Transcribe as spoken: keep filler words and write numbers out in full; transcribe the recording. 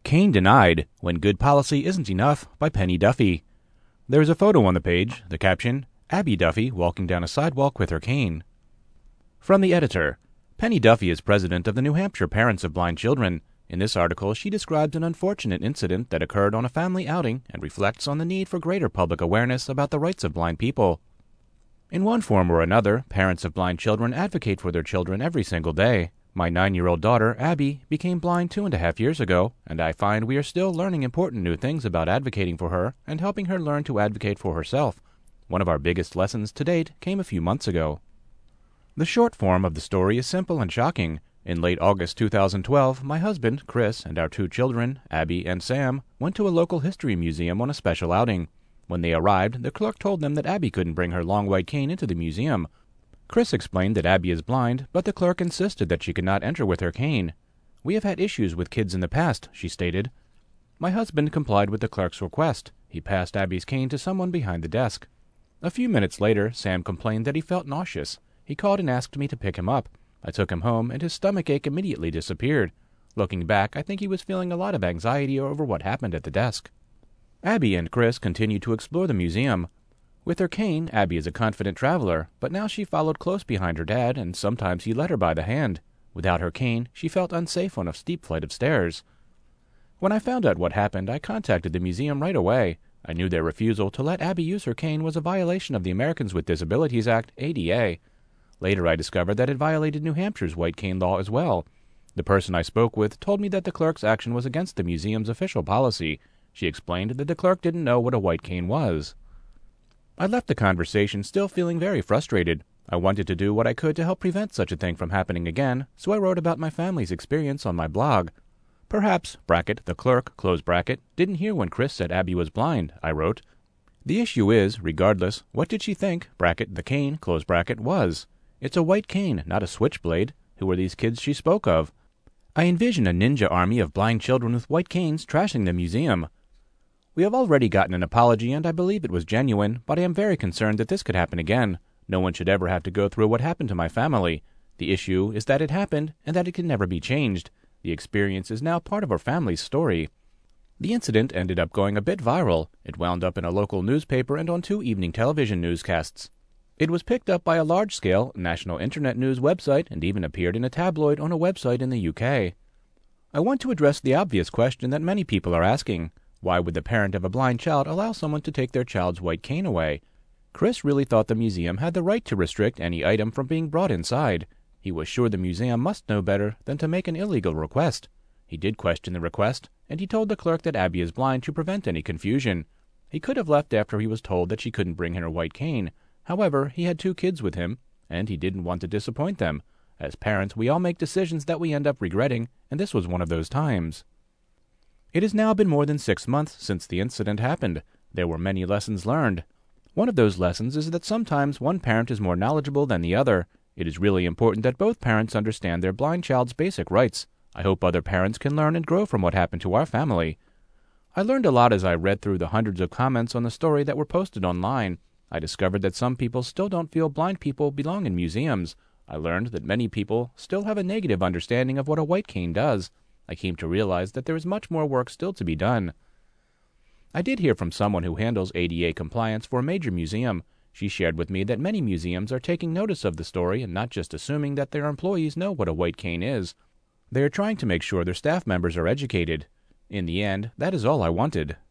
Cane Denied, When Good Policy Isn't Enough by Penny Duffy. There is a photo on the page, the caption, Abby Duffy walking down a sidewalk with her cane. From the editor. Penny Duffy is president of the New Hampshire Parents of Blind Children. In this article, she describes an unfortunate incident that occurred on a family outing and reflects on the need for greater public awareness about the rights of blind people. In one form or another, parents of blind children advocate for their children every single day. My nine-year-old daughter, Abby, became blind two and a half years ago, and I find we are still learning important new things about advocating for her and helping her learn to advocate for herself. One of our biggest lessons to date came a few months ago. The short form of the story is simple and shocking. In late August two thousand twelve, my husband, Chris, and our two children, Abby and Sam, went to a local history museum on a special outing. When they arrived, the clerk told them that Abby couldn't bring her long white cane into the museum. Chris explained that Abby is blind, but the clerk insisted that she could not enter with her cane. "We have had issues with kids in the past," she stated. My husband complied with the clerk's request. He passed Abby's cane to someone behind the desk. A few minutes later, Sam complained that he felt nauseous. He called and asked me to pick him up. I took him home, and his stomach ache immediately disappeared. Looking back, I think he was feeling a lot of anxiety over what happened at the desk. Abby and Chris continued to explore the museum. With her cane, Abby is a confident traveler, but now she followed close behind her dad, and sometimes he led her by the hand. Without her cane, she felt unsafe on a steep flight of stairs. When I found out what happened, I contacted the museum right away. I knew their refusal to let Abby use her cane was a violation of the Americans with Disabilities Act, A D A. Later I discovered that it violated New Hampshire's white cane law as well. The person I spoke with told me that the clerk's action was against the museum's official policy. She explained that the clerk didn't know what a white cane was. I left the conversation still feeling very frustrated. I wanted to do what I could to help prevent such a thing from happening again, so I wrote about my family's experience on my blog. Perhaps, bracket, the clerk, close bracket, didn't hear when Chris said Abby was blind, I wrote. The issue is, regardless, what did she think, bracket, the cane, close bracket, was? It's a white cane, not a switchblade. Who are these kids she spoke of? I envision a ninja army of blind children with white canes trashing the museum. We have already gotten an apology, and I believe it was genuine, but I am very concerned that this could happen again. No one should ever have to go through what happened to my family. The issue is that it happened, and that it can never be changed. The experience is now part of our family's story. The incident ended up going a bit viral. It wound up in a local newspaper and on two evening television newscasts. It was picked up by a large-scale national internet news website and even appeared in a tabloid on a website in the U K. I want to address the obvious question that many people are asking. Why would the parent of a blind child allow someone to take their child's white cane away? Chris really thought the museum had the right to restrict any item from being brought inside. He was sure the museum must know better than to make an illegal request. He did question the request, and he told the clerk that Abby is blind to prevent any confusion. He could have left after he was told that she couldn't bring in her white cane. However, he had two kids with him, and he didn't want to disappoint them. As parents, we all make decisions that we end up regretting, and this was one of those times. It has now been more than six months since the incident happened. There were many lessons learned. One of those lessons is that sometimes one parent is more knowledgeable than the other. It is really important that both parents understand their blind child's basic rights. I hope other parents can learn and grow from what happened to our family. I learned a lot as I read through the hundreds of comments on the story that were posted online. I discovered that some people still don't feel blind people belong in museums. I learned that many people still have a negative understanding of what a white cane does. I came to realize that there is much more work still to be done. I did hear from someone who handles A D A compliance for a major museum. She shared with me that many museums are taking notice of the story and not just assuming that their employees know what a white cane is. They are trying to make sure their staff members are educated. In the end, that is all I wanted.